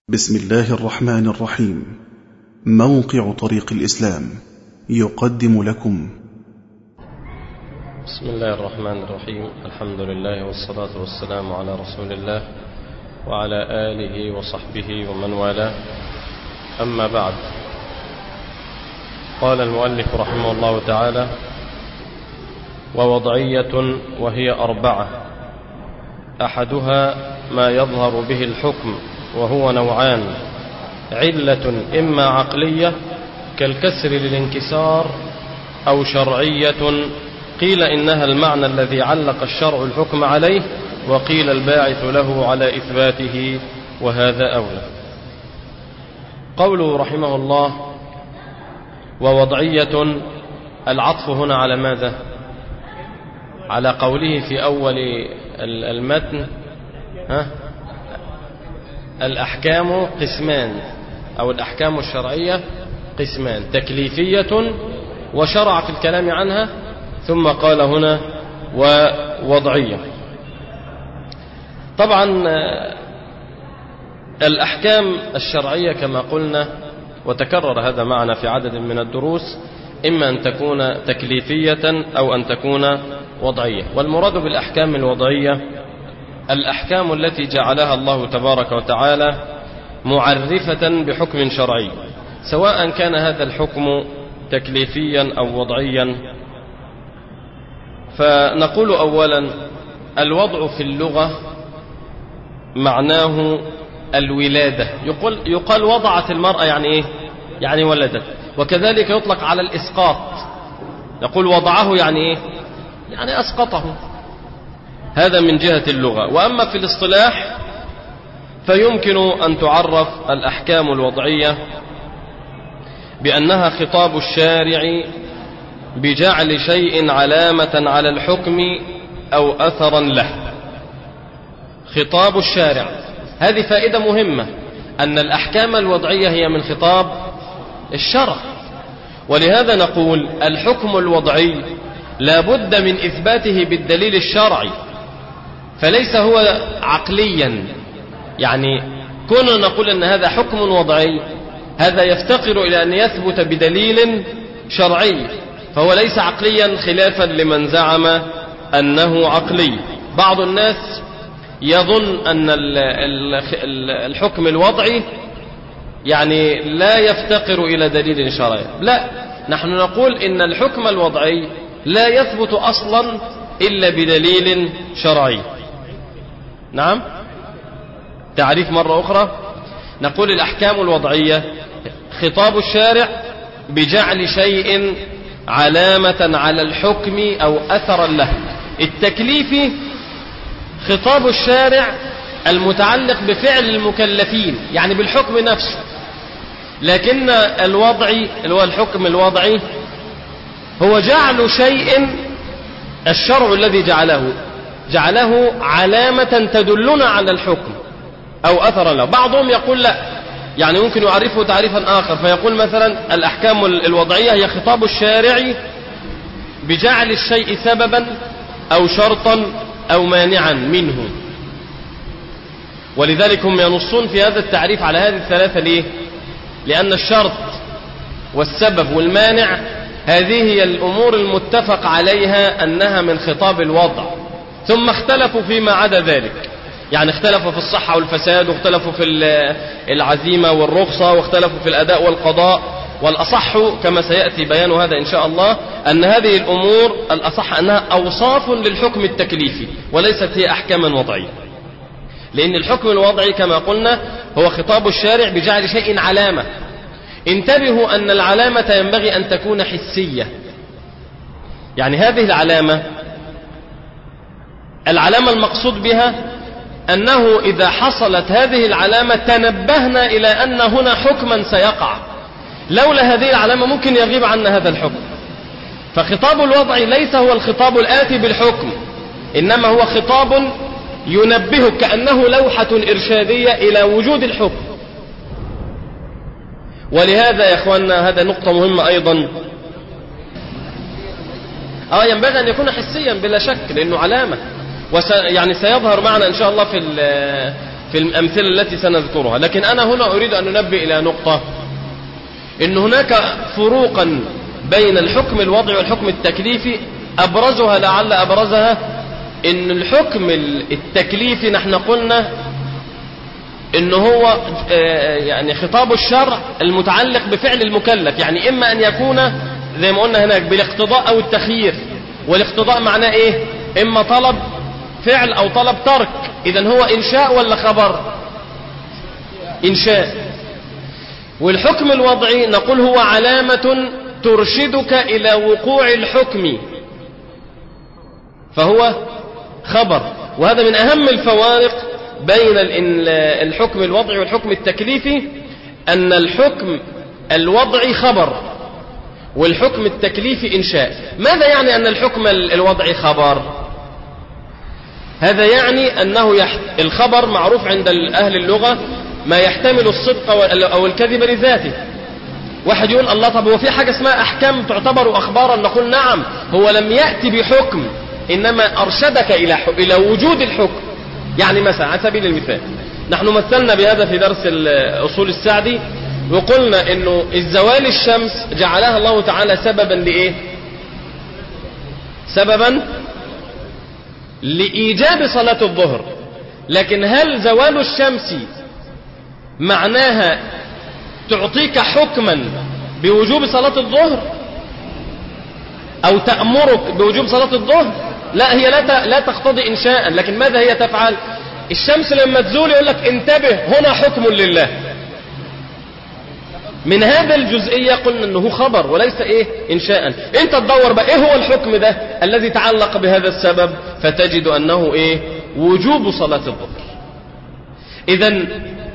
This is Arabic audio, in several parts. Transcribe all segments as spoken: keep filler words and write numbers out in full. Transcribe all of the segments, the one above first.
بسم الله الرحمن الرحيم. موقع طريق الإسلام يقدم لكم. بسم الله الرحمن الرحيم. الحمد لله والصلاة والسلام على رسول الله وعلى آله وصحبه ومن والاه، أما بعد. قال المؤلف رحمه الله تعالى: ووضعية وهي أربعة، أحدها ما يظهر به الحكم وهو نوعان: علة إما عقلية كالكسر للانكسار، أو شرعية قيل إنها المعنى الذي علق الشرع الحكم عليه، وقيل الباعث له على إثباته، وهذا أولى. قوله رحمه الله ووضعية، العطف هنا على ماذا؟ على قوله في أول المتن: ها الأحكام قسمان، أو الأحكام الشرعية قسمان: تكليفية وشرع في الكلام عنها، ثم قال هنا ووضعية. طبعا الأحكام الشرعية كما قلنا وتكرر هذا معنا في عدد من الدروس، إما أن تكون تكليفية أو أن تكون وضعية. والمراد بالأحكام الوضعية الأحكام التي جعلها الله تبارك وتعالى معرفة بحكم شرعي، سواء كان هذا الحكم تكليفيا أو وضعيا. فنقول أولا: الوضع في اللغة معناه الولادة. يقول, يقال وضعت المرأة يعني إيه؟ يعني ولدت. وكذلك يطلق على الإسقاط، يقول وضعه يعني إيه؟ يعني أسقطه. هذا من جهة اللغة. وأما في الاصطلاح فيمكن أن تعرف الأحكام الوضعية بأنها خطاب الشارع بجعل شيء علامة على الحكم أو أثرا له. خطاب الشارع، هذه فائدة مهمة، أن الأحكام الوضعية هي من خطاب الشرع. ولهذا نقول الحكم الوضعي لا بد من إثباته بالدليل الشرعي، فليس هو عقليا. يعني كنا نقول أن هذا حكم وضعي، هذا يفتقر إلى أن يثبت بدليل شرعي، فهو ليس عقليا، خلافا لمن زعم أنه عقلي. بعض الناس يظن أن الحكم الوضعي يعني لا يفتقر إلى دليل شرعي. لا، نحن نقول إن الحكم الوضعي لا يثبت أصلا إلا بدليل شرعي. نعم، تعريف مرة أخرى: نقول الأحكام الوضعية خطاب الشارع بجعل شيء علامة على الحكم أو أثرا له. التكليفي خطاب الشارع المتعلق بفعل المكلفين، يعني بالحكم نفسه. لكن الوضعي اللي هو الحكم الوضعي هو جعل شيء الشرع الذي جعله جعله علامة تدلنا على الحكم أو أثرا له. بعضهم يقول لا، يعني ممكن يعرفه تعريفا آخر، فيقول مثلا الأحكام الوضعية هي خطاب الشارع بجعل الشيء سببا أو شرطا أو مانعا منه. ولذلك هم ينصون في هذا التعريف على هذه الثلاثة. ليه؟ لأن الشرط والسبب والمانع هذه هي الأمور المتفق عليها أنها من خطاب الوضع، ثم اختلفوا فيما عدا ذلك. يعني اختلفوا في الصحة والفساد، واختلفوا في العزيمة والرخصة، واختلفوا في الأداء والقضاء. والأصح كما سيأتي بيان هذا إن شاء الله أن هذه الأمور الأصح أنها أوصاف للحكم التكليفي وليست هي أحكاما وضعية. لأن الحكم الوضعي كما قلنا هو خطاب الشارع بجعل شيء علامة. انتبهوا أن العلامة ينبغي أن تكون حسية. يعني هذه العلامة العلامة المقصود بها أنه إذا حصلت هذه العلامة تنبهنا إلى أن هنا حكما سيقع، لولا هذه العلامة ممكن يغيب عنا هذا الحكم. فخطاب الوضع ليس هو الخطاب الآتي بالحكم، إنما هو خطاب ينبهك كأنه لوحة إرشادية إلى وجود الحكم. ولهذا يا إخواننا هذا نقطة مهمة أيضا. آه ينبغي أن يكون حسيا بلا شك، لأنه علامة، وس يعني سيظهر معنا إن شاء الله في في الأمثلة التي سنذكرها. لكن أنا هنا أريد أن ننبه إلى نقطة، إن هناك فروقا بين الحكم الوضعي والحكم التكليفي، أبرزها لعل أبرزها إن الحكم التكليفي نحن قلنا إن هو يعني خطاب الشرع المتعلق بفعل المكلف، يعني إما أن يكون زي ما قلنا هناك بالاقتضاء أو التخيير. والاقتضاء معناه إيه؟ إما طلب فعل أو طلب ترك. إذن هو إنشاء ولا خبر؟ إنشاء. والحكم الوضعي نقول هو علامة ترشدك إلى وقوع الحكم، فهو خبر. وهذا من أهم الفوارق بين الحكم الوضعي والحكم التكليفي، أن الحكم الوضعي خبر والحكم التكليفي إنشاء. ماذا يعني أن الحكم الوضعي خبر؟ هذا يعني أنه يحت... الخبر معروف عند أهل اللغة ما يحتمل الصدق أو الكذب لذاته. واحد يقول الله، طب هو في حاجة اسمها أحكام تعتبر أخبارا؟ نقول نعم، هو لم يأتي بحكم، إنما أرشدك إلى ح... إلى وجود الحكم. يعني مثلا على سبيل المثال، نحن مثلنا بهذا في درس الأصول السعدي، وقلنا إنه الزوال الشمس جعلها الله تعالى سببا لإيه؟ سببا لإيجاب صلاة الظهر. لكن هل زوال الشمس معناها تعطيك حكما بوجوب صلاة الظهر أو تأمرك بوجوب صلاة الظهر؟ لا، هي لا لا تقتضي إنشاء. لكن ماذا هي تفعل؟ الشمس لما تزول يقول لك انتبه، هنا حكم لله. من هذا الجزئية قلنا أنه خبر وليس إيه إنشاء. أنت تدور بقى إيه هو الحكم ده الذي تعلق بهذا السبب، فتجد أنه إيه؟ وجوب صلاة الظهر. إذن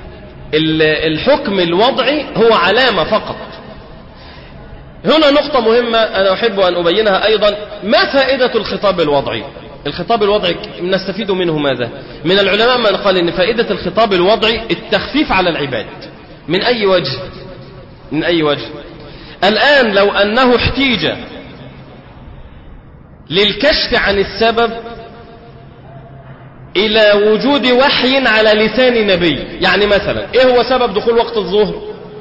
الحكم الوضعي هو علامة فقط. هنا نقطة مهمة أنا أحب أن أبينها أيضا. ما فائدة الخطاب الوضعي؟ الخطاب الوضعي نستفيد منه ماذا؟ من العلماء من قال إن فائدة الخطاب الوضعي التخفيف على العباد. من أي وجه؟ من أي وجه؟ الآن لو أنه احتيج للكشف عن السبب إلى وجود وحي على لسان نبي، يعني مثلا إيه هو سبب دخول وقت الظهر؟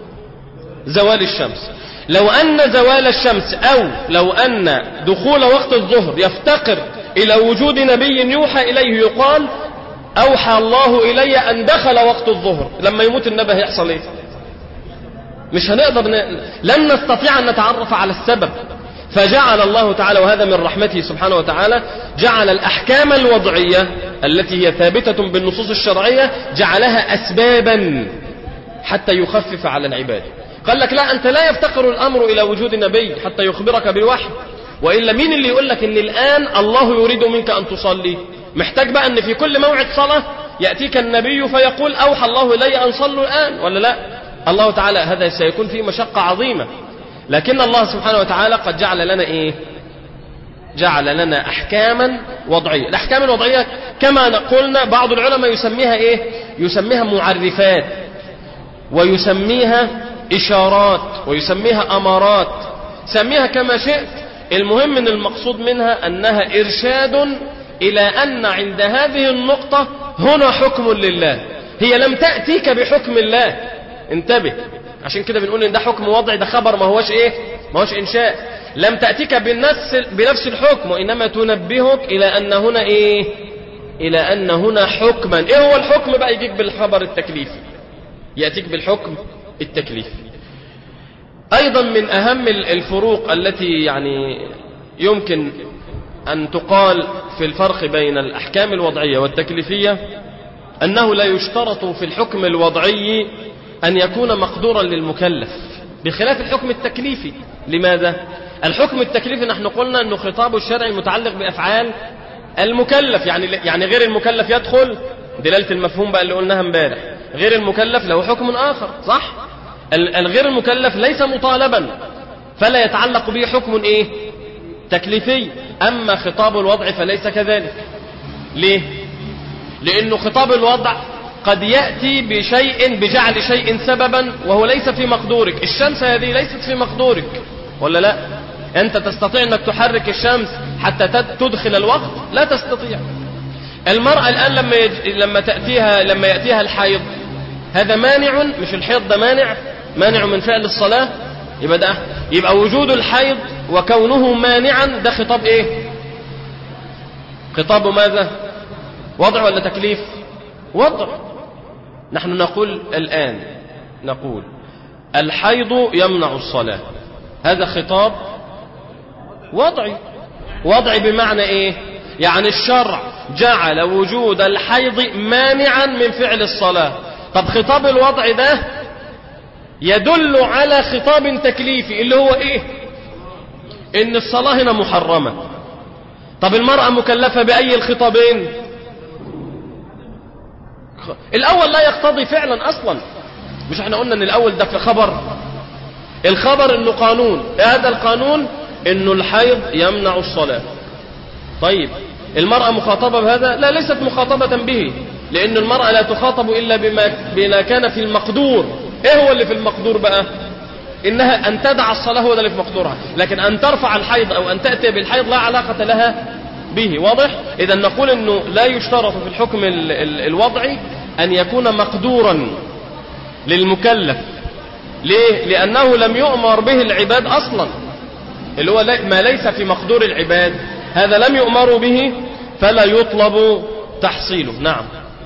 زوال الشمس. لو أن زوال الشمس أو لو أن دخول وقت الظهر يفتقر إلى وجود نبي يوحى إليه، يقال أوحى الله إلي أن دخل وقت الظهر. لما يموت النبي هيحصل إيه؟ مش هنقدر ن... لن نستطيع أن نتعرف على السبب. فجعل الله تعالى، وهذا من رحمته سبحانه وتعالى، جعل الأحكام الوضعية التي هي ثابتة بالنصوص الشرعية جعلها أسبابا حتى يخفف على العباد. قال لك لا، أنت لا يفتقر الأمر إلى وجود نبي حتى يخبرك بالوحي، وإلا مين اللي يقول لك إن الآن الله يريد منك أن تصلي؟ محتاج بقى أن في كل موعد صلاة يأتيك النبي فيقول أوحى الله إلي أن صلوا الآن، ولا لا؟ الله تعالى هذا سيكون فيه مشقة عظيمة. لكن الله سبحانه وتعالى قد جعل لنا إيه؟ جعل لنا أحكاما وضعية. الأحكام الوضعية كما قلنا بعض العلماء يسميها إيه؟ يسميها معرفات، ويسميها إشارات، ويسميها أمارات، سميها كما شئت. المهم ان المقصود منها أنها إرشاد إلى أن عند هذه النقطة هنا حكم لله. هي لم تأتيك بحكم الله، انتبه، عشان كده بنقول ان ده حكم وضعي، ده خبر، ما هوش ايه؟ ما هوش انشاء. لم تأتيك بنفس بنفس الحكم، وانما تنبهك الى ان هنا ايه؟ الى ان هنا حكما. ايه هو الحكم بقى؟ يجيك بالخبر التكليفي، يأتيك بالحكم التكليفي. ايضا من اهم الفروق التي يعني يمكن ان تقال في الفرق بين الاحكام الوضعية والتكليفية، انه لا يشترط في الحكم الوضعي أن يكون مقدورا للمكلف بخلاف الحكم التكليفي. لماذا؟ الحكم التكليفي نحن قلنا أنه خطاب الشرع متعلق بأفعال المكلف، يعني يعني غير المكلف يدخل دلالة المفهوم بقى اللي قلناها امبارح. غير المكلف له حكم آخر، صح؟ الغير المكلف ليس مطالبا فلا يتعلق به حكم إيه؟ تكليفي. أما خطاب الوضع فليس كذلك. ليه؟ لأنه خطاب الوضع قد يأتي بشيء بجعل شيء سببا وهو ليس في مقدورك. الشمس هذه ليست في مقدورك، ولا لا؟ أنت تستطيع أنك تحرك الشمس حتى تدخل الوقت؟ لا تستطيع. المرأة الآن لما يج... لما تأتيها لما يأتيها الحيض، هذا مانع، مش الحيض ده مانع مانع من فعل الصلاة، يبقى ده يبقى وجود الحيض وكونه مانعا ده خطاب ايه؟ خطاب ماذا؟ وضع ولا تكليف؟ وضع. نحن نقول الآن نقول الحيض يمنع الصلاة، هذا خطاب وضعي. وضعي بمعنى ايه؟ يعني الشرع جعل وجود الحيض مانعا من فعل الصلاة. طب خطاب الوضع ده يدل على خطاب تكليفي اللي هو ايه؟ ان الصلاة هنا محرمة. طب المرأة مكلفة بأي الخطابين؟ الأول لا يقتضي فعلا أصلا، مش احنا قلنا ان الأول ده في خبر، الخبر انه قانون، هذا القانون انه الحيض يمنع الصلاة. طيب المرأة مخاطبة بهذا؟ لا، ليست مخاطبة به، لأن المرأة لا تخاطب إلا بما, بما كان في المقدور. ايه هو اللي في المقدور بقى؟ انها ان تدع الصلاة هو ده اللي في مقدورها، لكن ان ترفع الحيض او ان تأتي بالحيض لا علاقة لها به. واضح؟ اذا نقول انه لا يشترط في الحكم ال ال الوضعي ان يكون مقدورا للمكلف. ليه؟ لانه لم يؤمر به العباد اصلا، اللي هو ما ليس في مقدور العباد هذا لم يؤمروا به فلا يطلب تحصيله. نعم،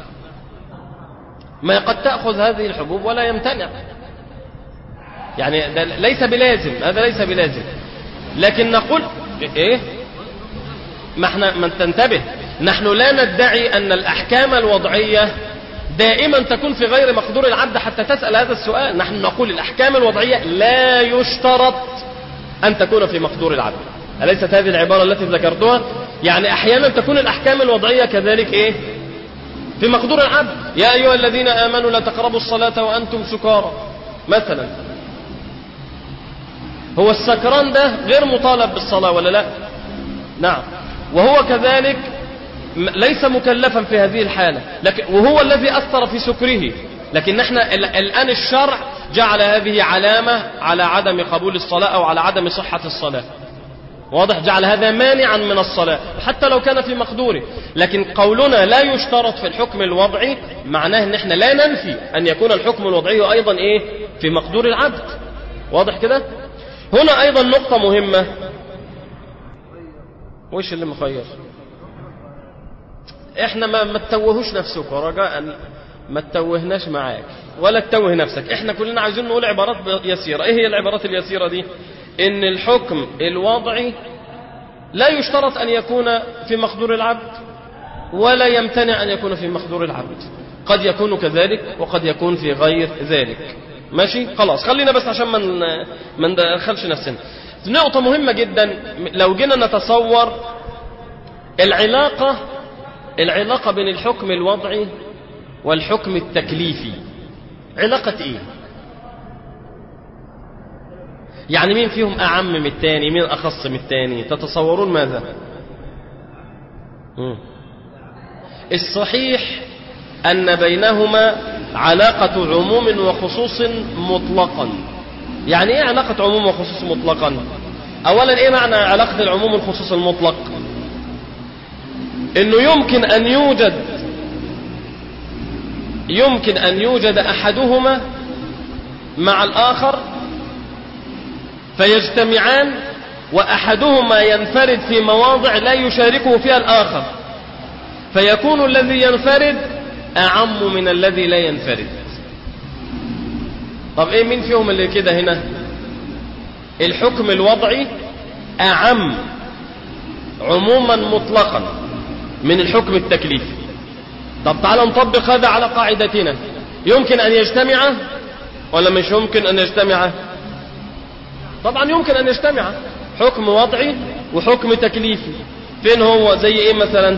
ما قد تأخذ هذه الحبوب ولا يمتنع، يعني ده ليس بلازم، هذا ليس بلازم، لكن نقول ايه؟ ما احنا ما تنتبه، نحن لا ندعي ان الاحكام الوضعية دائما تكون في غير مقدور العبد حتى تسأل هذا السؤال. نحن نقول الاحكام الوضعية لا يشترط ان تكون في مقدور العبد. أليست هذه العبارة التي ذكرتها؟ يعني احيانا تكون الاحكام الوضعية كذلك ايه؟ في مقدور العبد. يا ايها الذين امنوا لا تقربوا الصلاة وانتم سكارى مثلا، هو السكران ده غير مطالب بالصلاة ولا لا؟ نعم، وهو كذلك ليس مكلفا في هذه الحالة، لكن وهو الذي أثر في سكره، لكن احنا الآن الشرع جعل هذه علامة على عدم قبول الصلاة أو على عدم صحة الصلاة. واضح؟ جعل هذا مانعا من الصلاة حتى لو كان في مقدوره. لكن قولنا لا يشترط في الحكم الوضعي معناه ان احنا لا ننفي ان يكون الحكم الوضعي ايضا ايه؟ في مقدور العبد. واضح كده؟ هنا ايضا نقطة مهمة. وش اللي مخير؟ احنا ما ما تتوهوش نفسك، ورجاء ما تتوهناش معاك ولا تتوه نفسك. احنا كلنا عايزين نقول عبارات يسيرة. ايه هي العبارات اليسيرة دي؟ ان الحكم الوضعي لا يشترط ان يكون في مقدور العبد ولا يمتنع ان يكون في مقدور العبد، قد يكون كذلك وقد يكون في غير ذلك. ماشي؟ خلاص، خلينا بس عشان من ما ندخلش نفسنا. نقطة مهمة جدا، لو جينا نتصور العلاقة العلاقة بين الحكم الوضعي والحكم التكليفي، علاقة ايه؟ يعني مين فيهم أعم من الثاني؟ مين أخص من الثاني؟ تتصورون ماذا؟ مم. الصحيح أن بينهما علاقة عموم وخصوص مطلقا. يعني ايه علاقة عموم وخصوص مطلقا؟ أولا ايه معنى علاقة العموم والخصوص المطلق؟ انه يمكن ان يوجد يمكن ان يوجد احدهما مع الاخر فيجتمعان، واحدهما ينفرد في مواضع لا يشاركه فيها الاخر، فيكون الذي ينفرد اعم من الذي لا ينفرد. طب ايه مين فيهم اللي كده هنا؟ الحكم الوضعي اعم عموما مطلقا من الحكم التكليفي. طب تعال نطبق هذا على قاعدتنا، يمكن أن يجتمع ولا مش يمكن أن يجتمع؟ طبعا يمكن أن يجتمع، حكم وضعي وحكم تكليفي. فين هو؟ زي ايه مثلا؟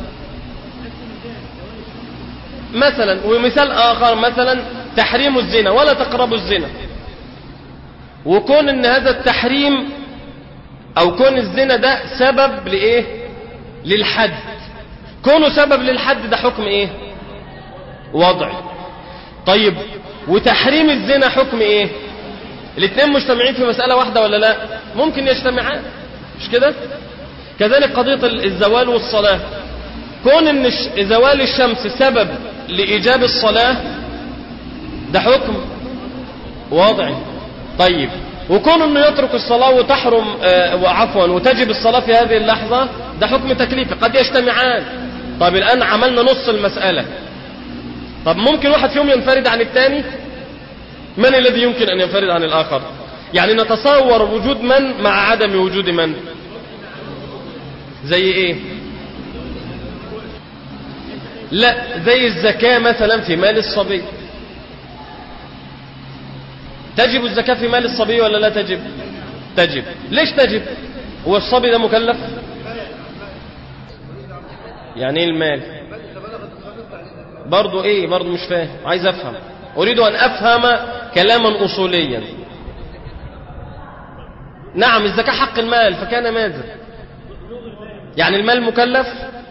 مثلا ومثال آخر مثلا تحريم الزنا، ولا تقربوا الزنا، وكون ان هذا التحريم او كون الزنا ده سبب لايه؟ للحد. كونه سبب للحد ده حكم ايه؟ وضعي. طيب وتحريم الزنا حكم ايه؟ الاثنين مجتمعين في مسألة واحدة ولا لا؟ ممكن يجتمعان، مش كده؟ كذلك قضية الزوال والصلاة، كون ان زوال الشمس سبب لإيجاب الصلاة ده حكم وضعي. طيب وكون انه يترك الصلاة وتحرم آه وعفوا وتجب الصلاة في هذه اللحظة ده حكم تكليفي، قد يجتمعان. طيب الآن عملنا نص المسألة. طب ممكن واحد فيهم ينفرد عن الثاني؟ من الذي يمكن أن ينفرد عن الآخر؟ يعني نتصور وجود من مع عدم وجود من. زي ايه؟ لا، زي الزكاة مثلا في مال الصبي. تجب الزكاة في مال الصبي ولا لا تجب؟ تجب. ليش تجب؟ هو الصبي ده مكلف؟ يعني ايه المال؟ برضو ايه؟ برضو مش فاهم، عايز افهم، اريد ان افهم كلاما اصوليا. نعم الزكاة حق المال، فكان ماذا؟ يعني المال مكلف؟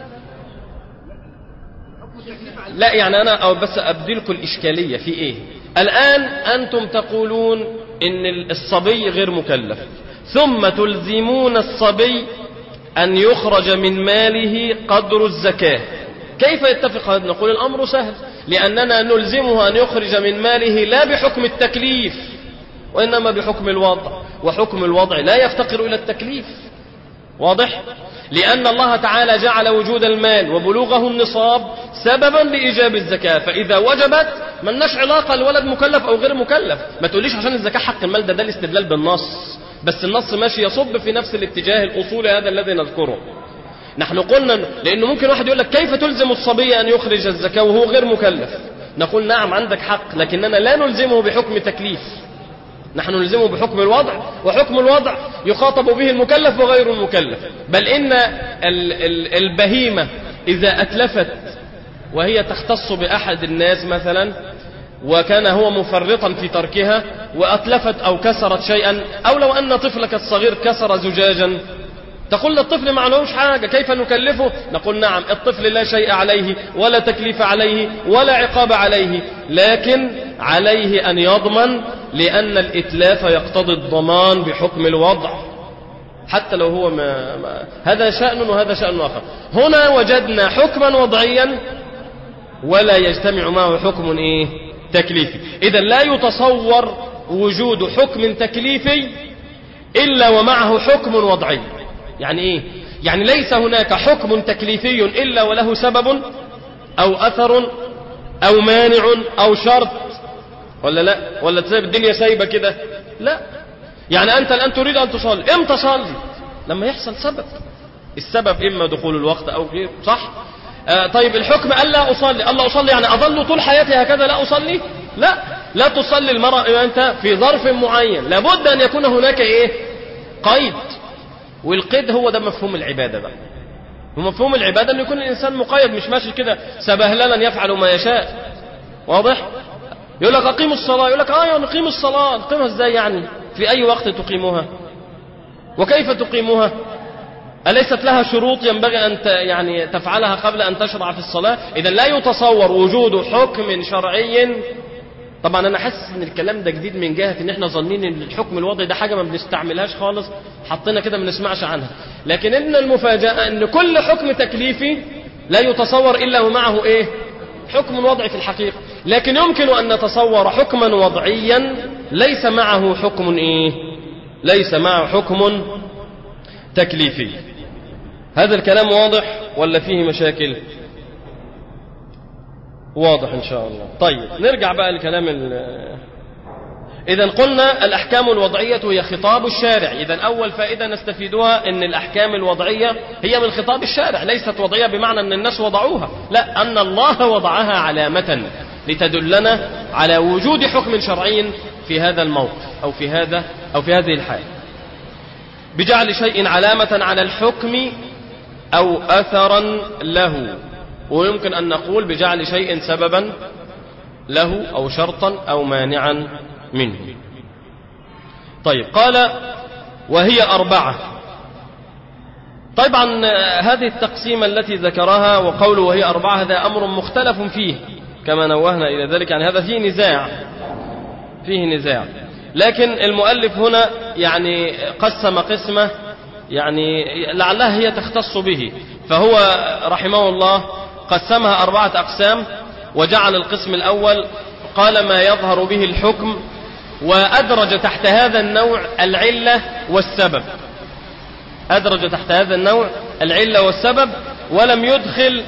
لا يعني انا أو بس ابدلكم الاشكالية في ايه. الان انتم تقولون ان الصبي غير مكلف، ثم تلزمون الصبي ان يخرج من ماله قدر الزكاة. كيف يتفق هذا؟ نقول الامر سهل، لاننا نلزمه ان يخرج من ماله لا بحكم التكليف وانما بحكم الوضع، وحكم الوضع لا يفتقر الى التكليف. واضح؟ لأن الله تعالى جعل وجود المال وبلوغه النصاب سببا لإيجاب الزكاة، فإذا وجبت ملناش علاقة الولد مكلف أو غير مكلف. ما تقوليش عشان الزكاة حق المال، ده ده الاستدلال بالنص، بس النص ماشي يصب في نفس الاتجاه الأصولي هذا الذي نذكره. نحن قلنا لأنه ممكن واحد يقول لك كيف تلزم الصبي أن يخرج الزكاة وهو غير مكلف؟ نقول نعم عندك حق، لكننا لا نلزمه بحكم تكليف، نحن نلزمه بحكم الوضع، وحكم الوضع يخاطب به المكلف وغير المكلف. بل إن البهيمة إذا أتلفت وهي تختص بأحد الناس مثلا وكان هو مفرطا في تركها وأتلفت أو كسرت شيئا، أو لو أن طفلك الصغير كسر زجاجا، تقول للطفل ما عليهوش حاجة، كيف نكلفه؟ نقول نعم الطفل لا شيء عليه ولا تكليف عليه ولا عقاب عليه، لكن عليه أن يضمن، لأن الإتلاف يقتضي الضمان بحكم الوضع، حتى لو هو ما, ما هذا شأن وهذا شأن آخر. هنا وجدنا حكما وضعيا ولا يجتمع معه حكم إيه؟ تكليفي. إذا لا يتصور وجود حكم تكليفي إلا ومعه حكم وضعي. يعني إيه؟ يعني ليس هناك حكم تكليفي إلا وله سبب أو أثر أو مانع أو شرط، ولا لا؟ ولا تسيب الدنيا سايبة كده؟ لا. يعني أنت الآن تريد أن تصلي، إمتى تصلي؟ لما يحصل سبب. السبب إما دخول الوقت أو غير، صح؟ آه طيب الحكم ألا أصلي، ألا أصلي يعني أظل طول حياتي هكذا لا أصلي؟ لا، لا تصلي المرأة أنت في ظرف معين، لابد أن يكون هناك إيه؟ قيد. والقيد هو ده مفهوم العبادة بقى. ومفهوم العبادة أن يكون الإنسان مقيد، مش ماشي كده سبهللا يفعل ما يشاء. واضح؟ يقول لك أقيم الصلاة، يقول لك آه نقيم الصلاة، نقيمها إزاي يعني؟ في أي وقت تقيمها؟ وكيف تقيمها؟ أليست لها شروط ينبغي أن يعني تفعلها قبل أن تشرع في الصلاة؟ إذا لا يتصور وجود حكم شرعي. طبعا أنا حاسس إن الكلام ده جديد من جهة إن إحنا ظنين إن الحكم الوضعي ده حاجة ما بنستعملهاش خالص، حطينا كده ما بنسمعش عنها. لكن إن المفاجأة إن كل حكم تكليفي لا يتصور إلا ومعه إيه؟ حكم وضعي في الحقيقة. لكن يمكن أن نتصور حكما وضعيا ليس معه حكم إيه؟ ليس معه حكم تكليفي. هذا الكلام واضح ولا فيه مشاكل؟ واضح إن شاء الله. طيب نرجع بقى لكلام إذا قلنا الأحكام الوضعية هي خطاب الشارع. إذا أول فائدة نستفيدها أن الأحكام الوضعية هي من خطاب الشارع، ليست وضعية بمعنى أن الناس وضعوها، لا، أن الله وضعها علامة لتدلنا على وجود حكم شرعي في هذا الموقف أو في هذا أو في هذه الحالة، بجعل شيء علامة على الحكم أو أثرا له، ويمكن أن نقول بجعل شيء سببا له أو شرطا أو مانعا منه. طيب قال وهي أربعة. طبعا هذه التقسيمة التي ذكرها وقوله وهي أربعة هذا أمر مختلف فيه كما نوهنا إلى ذلك، يعني هذا فيه نزاع فيه نزاع لكن المؤلف هنا يعني قسم قسمة يعني لعلها هي تختص به، فهو رحمه الله قسمها أربعة أقسام، وجعل القسم الأول قال ما يظهر به الحكم، وأدرج تحت هذا النوع العلة والسبب، أدرج تحت هذا النوع العلة والسبب، ولم يدخل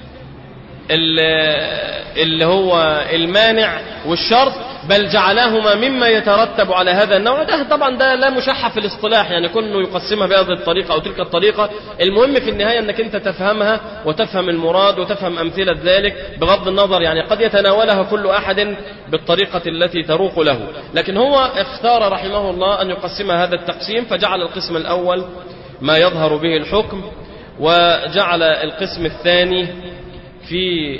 اللي هو المانع والشرط، بل جعلهما مما يترتب على هذا النوع. ده طبعا ده لا مشحة في الاصطلاح، يعني كونه يقسمها بهذه الطريقة أو تلك الطريقة، المهم في النهاية أنك أنت تفهمها وتفهم المراد وتفهم أمثلة ذلك، بغض النظر يعني قد يتناولها كل أحد بالطريقة التي تروق له، لكن هو اختار رحمه الله أن يقسم هذا التقسيم، فجعل القسم الأول ما يظهر به الحكم، وجعل القسم الثاني في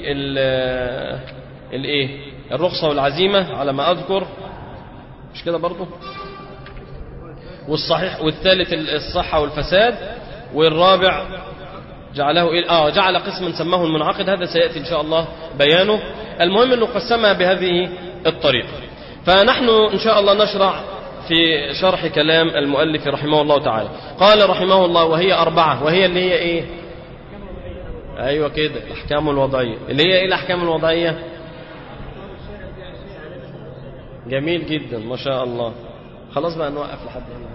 الايه الرخصة والعزيمة على ما أذكر، مش كده برضو، والصحيح، والثالث الصحة والفساد، والرابع جعله إيه؟ آه جعل قسما سماه المنعقد، هذا سيأتي إن شاء الله بيانه. المهم أنه قسمها بهذه الطريقة. فنحن إن شاء الله نشرع في شرح كلام المؤلف رحمه الله تعالى. قال رحمه الله وهي أربعة، وهي اللي هي إيه؟ أيوة كده، الأحكام الوضعية. اللي هي إيه الأحكام الوضعية؟ جميل جدا ما شاء الله. خلاص بقى نوقف لحد هنا.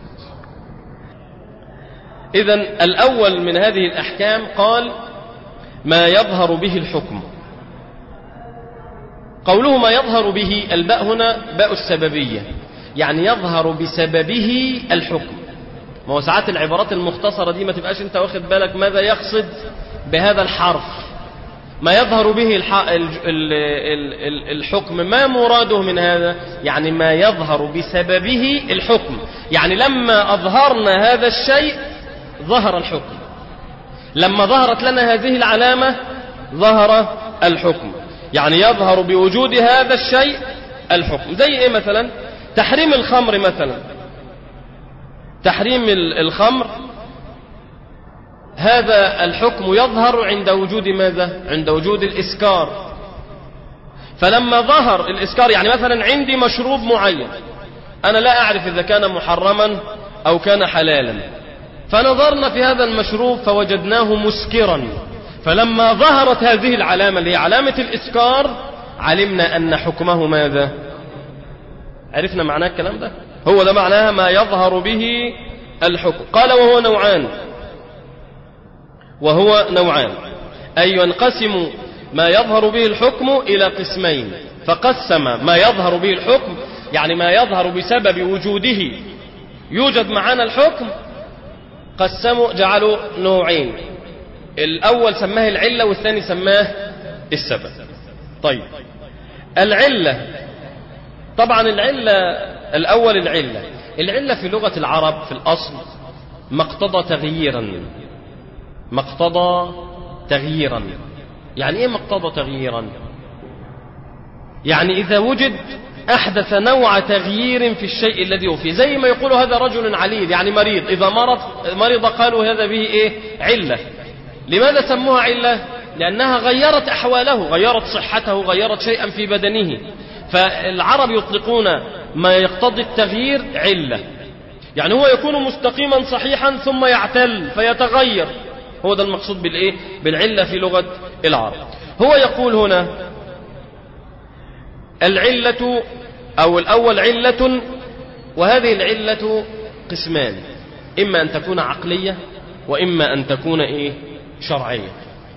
إذن الأول من هذه الأحكام قال ما يظهر به الحكم. قوله ما يظهر به، الباء هنا باء السببية، يعني يظهر بسببه الحكم. ما هو ساعات العبارات المختصرة دي ما تبقاش انت واخد بالك ماذا يقصد بهذا الحرف. ما يظهر به الحكم، ما مراده من هذا؟ يعني ما يظهر بسببه الحكم، يعني لما أظهرنا هذا الشيء ظهر الحكم، لما ظهرت لنا هذه العلامة ظهر الحكم، يعني يظهر بوجود هذا الشيء الحكم. زي ايه مثلا؟ تحريم الخمر مثلا، تحريم الخمر هذا الحكم يظهر عند وجود ماذا؟ عند وجود الإسكار. فلما ظهر الإسكار، يعني مثلا عندي مشروب معين أنا لا أعرف إذا كان محرما أو كان حلالا، فنظرنا في هذا المشروب فوجدناه مسكرا، فلما ظهرت هذه العلامة اللي هي علامة الإسكار علمنا أن حكمه ماذا؟ عرفنا معناه الكلام ده؟ هو ده معناها ما يظهر به الحكم. قال وهو نوعان، وهو نوعان أي ينقسم ما يظهر به الحكم إلى قسمين. فقسم ما يظهر به الحكم، يعني ما يظهر بسبب وجوده يوجد معنا الحكم، قسموا جعلوا نوعين، الأول سماه العلة والثاني سماه السبب. طيب العلة، طبعا العلة الأول العلة العلة في لغة العرب في الأصل مقتضى تغييرا، مقتضى تغييرا. يعني ايه مقتضى تغييرا؟ يعني إذا وجد أحدث نوع تغيير في الشيء الذي هو فيه، زي ما يقول هذا رجل عليل يعني مريض، إذا مرض مرض قالوا هذا به إيه؟ علة. لماذا سموها علة؟ لأنها غيرت أحواله، غيرت صحته، غيرت شيئا في بدنه. فالعرب يطلقون ما يقتضي التغيير علة، يعني هو يكون مستقيما صحيحا ثم يعتل فيتغير، هو ده المقصود بالإيه؟ بالعلة في لغة العرب. هو يقول هنا العلة أو الأول علة، وهذه العلة قسمان، إما أن تكون عقلية وإما أن تكون إيه؟ شرعية.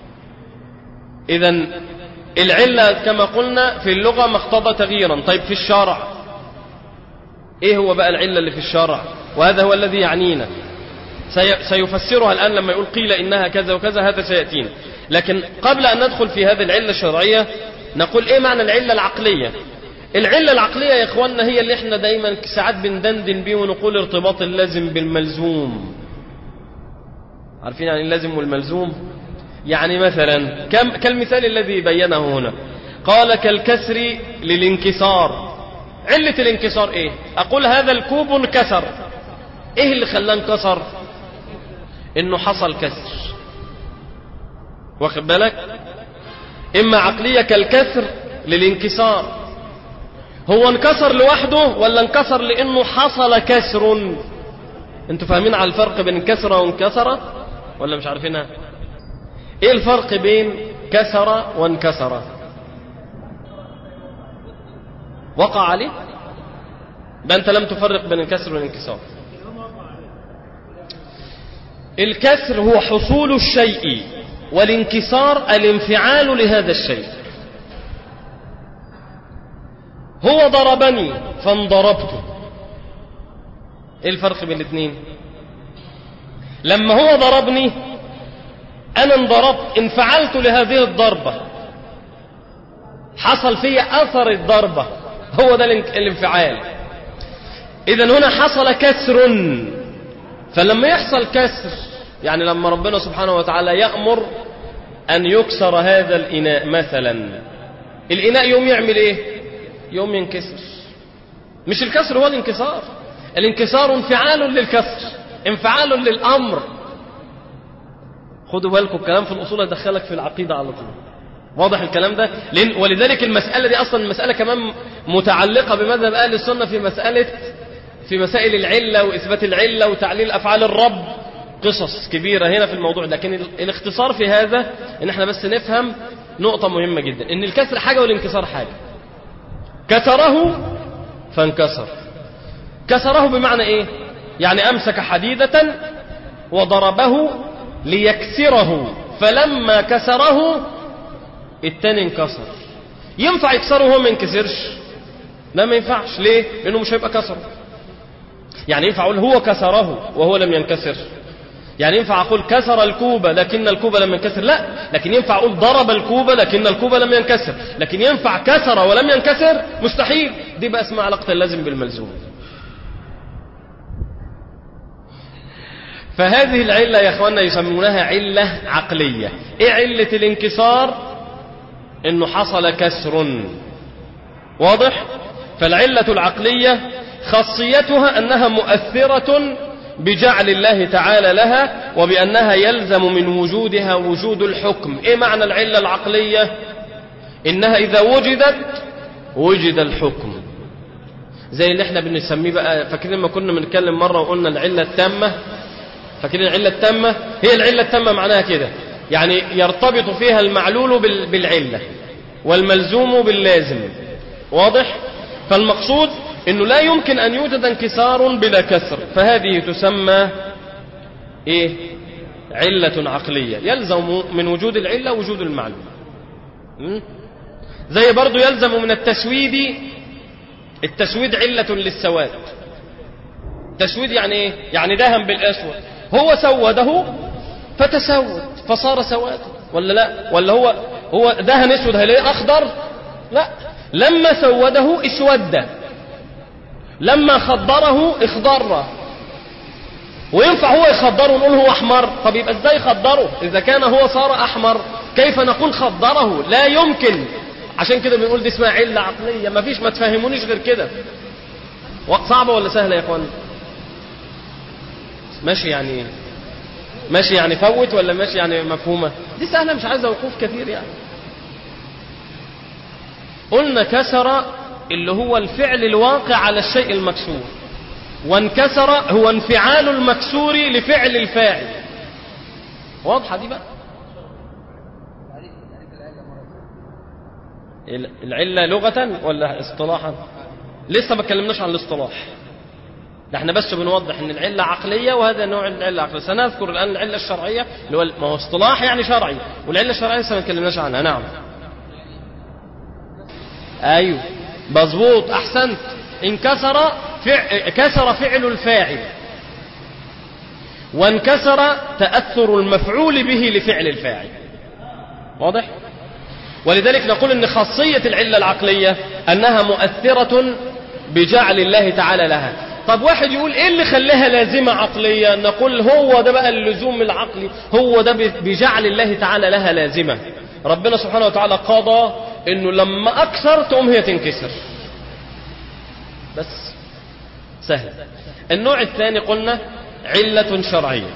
إذن العلة كما قلنا في اللغة مقتضى تغييرا. طيب في الشرع إيه هو بقى العلة اللي في الشرع؟ وهذا هو الذي يعنينا، سيفسرها الآن لما يقول قيل إنها كذا وكذا، هذا سيأتينا. لكن قبل أن ندخل في هذه العلة الشرعية نقول إيه معنى العلة العقلية. العلة العقلية يا إخواننا هي اللي إحنا دايما ساعات بندندن بيه ونقول ارتباط اللازم بالملزوم. عارفين يعني اللازم والملزوم؟ يعني مثلا كالمثال الذي بينه هنا، قال كالكسر للانكسار. علة الانكسار إيه؟ أقول هذا الكوب انكسر، إيه اللي خلاه انكسر؟ إنه حصل كسر، واخد بالك؟ إما عقلية كالكسر للانكسار، هو انكسر لوحده ولا انكسر لأنه حصل كسر؟ انتوا فاهمين على الفرق بين انكسر وانكسر ولا مش عارفينها؟ ايه الفرق بين كسر وانكسر؟ وقع عليه؟ ده انت لم تفرق بين الكسر والانكسار. الكسر هو حصول الشيء، والانكسار الانفعال لهذا الشيء. هو ضربني فانضربته. ايه الفرق بين الاثنين؟ لما هو ضربني انا انضربت، انفعلت لهذه الضربة، حصل في اثر الضربة، هو ده الانفعال. اذا هنا حصل كسر. فلما يحصل كسر، يعني لما ربنا سبحانه وتعالى يأمر ان يكسر هذا الاناء مثلا، الاناء يوم يعمل ايه؟ يوم ينكسر. مش الكسر هو الانكسار، الانكسار انفعال للكسر، انفعال للامر. خدوا بالكم، الكلام في الاصول يدخلك في العقيده على طول. واضح الكلام ده؟ لأن ولذلك المساله دي اصلا المساله كمان متعلقه بمذهب اهل السنه في مساله في مسائل العله واثبات العله وتعليل افعال الرب، قصص كبيره هنا في الموضوع. لكن الاختصار في هذا ان احنا بس نفهم نقطه مهمه جدا، ان الكسر حاجه والانكسار حاجه. كسره فانكسر. كسره بمعنى ايه؟ يعني امسك حديدة وضربه ليكسره، فلما كسره التاني انكسر. ينفع يكسره وهو ما ينكسرش؟ لا، ما ينفعش. ليه؟ لانه مش هيبقى كسره. يعني ينفع اقول هو كسره وهو لم ينكسر؟ يعني ينفع اقول كسر الكوبة لكن الكوبة لم ينكسر؟ لا. لكن ينفع اقول ضرب الكوبة لكن الكوبة لم ينكسر. لكن ينفع كسر ولم ينكسر؟ مستحيل. دي بقى اسمها علاقة اللازم بالملزوم. فهذه العلة يا اخوانا يسمونها علة عقلية. ايه علة الانكسار؟ انه حصل كسر. واضح؟ فالعلة العقلية خاصيتها انها مؤثرة بجعل الله تعالى لها، وبأنها يلزم من وجودها وجود الحكم. ايه معنى العلة العقلية؟ انها اذا وجدت وجد الحكم. زي اللي احنا بنسميه بقى، فاكرين لما كنا بنتكلم مرة وقلنا العلة التامة؟ فاكرين العلة التامة؟ هي العلة التامة معناها كده، يعني يرتبط فيها المعلول بالعلة والملزوم باللازم. واضح؟ فالمقصود انه لا يمكن ان يوجد انكسار بلا كسر، فهذه تسمى ايه؟ علة عقلية. يلزم من وجود العلة وجود المعلوم. زي برضو يلزم من التسويد، التسويد علة للسواد. تسويد يعني ايه؟ يعني دهن بالاسود، هو سوده فتسود فصار سواد، ولا لا؟ ولا هو هو دهن اسود هيلاقيه اخضر؟ لا، لما سوده اسود، لما خضره اخضر. وينفع هو يخضره ونقول هو احمر؟ طب يبقى ازاي خضره اذا كان هو صار احمر؟ كيف نقول خضره؟ لا يمكن. عشان كده بنقول دي اسمها علة عقلية. ما فيش، ما تفهمونيش غير كده. صعبة ولا سهلة يا اخوان؟ ماشي يعني ماشي يعني فوت، ولا ماشي يعني مفهومة؟ دي سهلة، مش عايزة وقوف كثير يعني. قلنا كسر اللي هو الفعل الواقع على الشيء المكسور، وانكسر هو انفعال المكسور لفعل الفاعل. واضحة دي بقى؟ العلة لغة ولا اصطلاحا؟ لسه ما اتكلمناش عن الاصطلاح، ده احنا بس بنوضح ان العلة عقلية، وهذا نوع العلة العقلية. سنذكر الآن العلة الشرعية اللي هو ما هو اصطلاح يعني شرعي، والعلة الشرعية لسه ما اتكلمناش عنها. نعم، ايوه مظبوط، احسنت. انكسر فع... كسر فعل الفاعل، وانكسر تأثر المفعول به لفعل الفاعل. واضح؟ ولذلك نقول ان خاصية العلة العقلية انها مؤثرة بجعل الله تعالى لها. طب واحد يقول ايه اللي خلاها لازمة عقلية؟ نقول هو ده بقى اللزوم العقلي، هو ده بجعل الله تعالى لها لازمة. ربنا سبحانه وتعالى قضى انه لما اكثر تقوم هي تنكسر، بس سهل. النوع الثاني قلنا علة شرعية،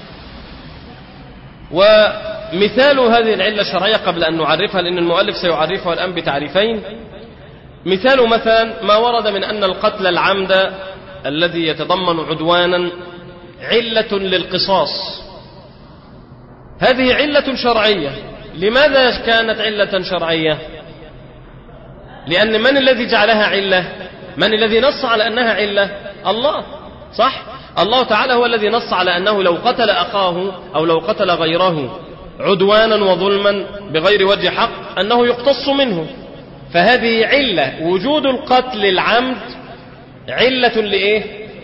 ومثال هذه العلة الشرعية قبل أن نعرفها، لأن المؤلف سيعرفها الآن بتعريفين. مثال مثلا ما ورد من أن القتل العمد الذي يتضمن عدوانا علة للقصاص. هذه علة شرعية. لماذا كانت علة شرعية؟ لأن من الذي جعلها علة؟ من الذي نص على أنها علة؟ الله، صح؟ الله تعالى هو الذي نص على أنه لو قتل أخاه أو لو قتل غيره عدوانا وظلما بغير وجه حق أنه يقتص منه. فهذه علة، وجود القتل العمد علة لإيه؟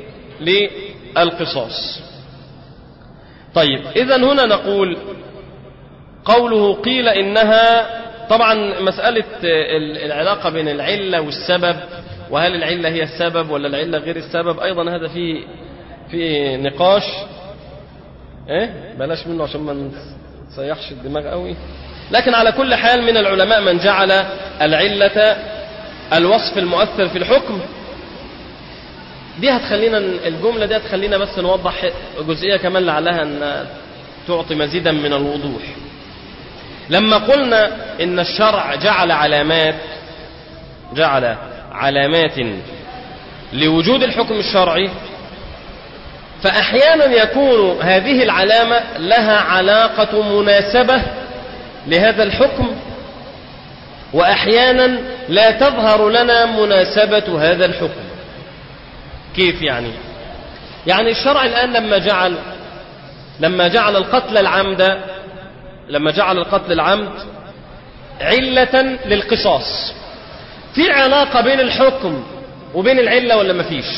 للقصاص. طيب، إذن هنا نقول قوله قيل إنها، طبعا مسألة العلاقة بين العلة والسبب، وهل العلة هي السبب ولا العلة غير السبب، أيضا هذا في في نقاش، إيه بلاش منه عشان ما نسيحش الدماغ قوي. لكن على كل حال من العلماء من جعل العلة الوصف المؤثر في الحكم. دي هتخلينا الجملة دي هتخلينا بس نوضح جزئية كمان لعلها أن تعطي مزيدا من الوضوح. لما قلنا إن الشرع جعل علامات جعل علامات لوجود الحكم الشرعي، فأحيانا يكون هذه العلامة لها علاقة مناسبة لهذا الحكم، وأحيانا لا تظهر لنا مناسبة هذا الحكم. كيف يعني؟ يعني الشرع الآن لما جعل لما جعل القتل العمد لما جعل القتل العمد علة للقصاص، في علاقة بين الحكم وبين العلة ولا ما فيش؟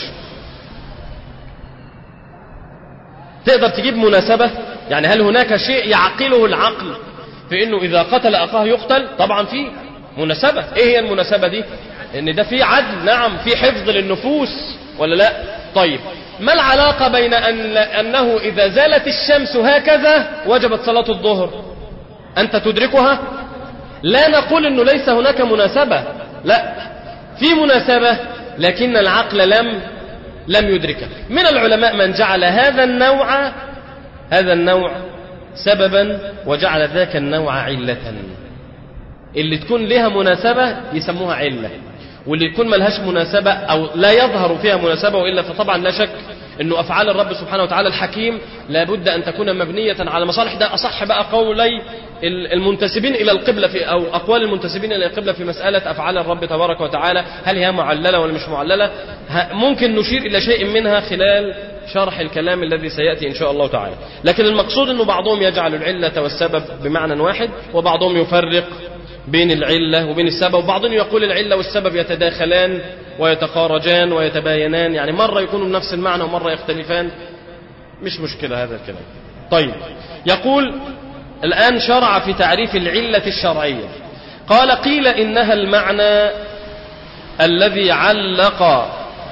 تقدر تجيب مناسبة؟ يعني هل هناك شيء يعقله العقل في انه اذا قتل اخاه يقتل؟ طبعا في مناسبة. ايه هي المناسبة دي؟ ان ده في عدل، نعم، في حفظ للنفوس ولا لا؟ طيب، ما العلاقة بين أن أنه إذا زالت الشمس هكذا وجبت صلاة الظهر؟ أنت تدركها؟ لا نقول أنه ليس هناك مناسبة، لا، في مناسبة، لكن العقل لم لم يدركها. من العلماء من جعل هذا النوع هذا النوع سببا وجعل ذاك النوع علة. اللي تكون لها مناسبة يسموها علة، واللي يكون ملهاش مناسبة أو لا يظهر فيها مناسبة، وإلا فطبعا لا شك أنه أفعال الرب سبحانه وتعالى الحكيم لابد أن تكون مبنية على مصالح. ده أصح بقى قولي المنتسبين إلى القبلة في أو أقوال المنتسبين إلى القبلة في مسألة أفعال الرب تبارك وتعالى، هل هي معللة ولا مش معللة؟ ممكن نشير إلى شيء منها خلال شرح الكلام الذي سيأتي إن شاء الله تعالى. لكن المقصود أنه بعضهم يجعل العلة والسبب بمعنى واحد، وبعضهم يفرق بين العلة وبين السبب، وبعضهم يقول العلة والسبب يتداخلان ويتخارجان ويتباينان، يعني مرة يكونوا بنفس المعنى ومرة يختلفان. مش مشكلة هذا الكلام. طيب، يقول الآن شرع في تعريف العلة الشرعية. قال قيل إنها المعنى الذي علق